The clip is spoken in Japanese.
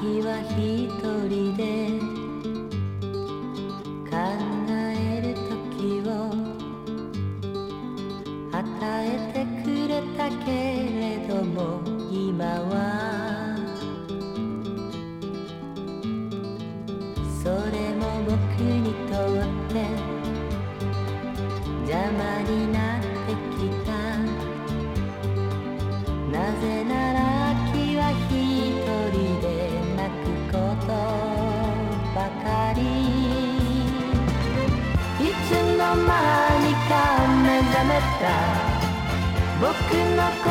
秋は一人で考える時を与えてくれたけれども、今はそれも僕にとって邪魔になってきた。なぜなら秋は一人で泣くことばかり。いつの間にか目覚めた僕の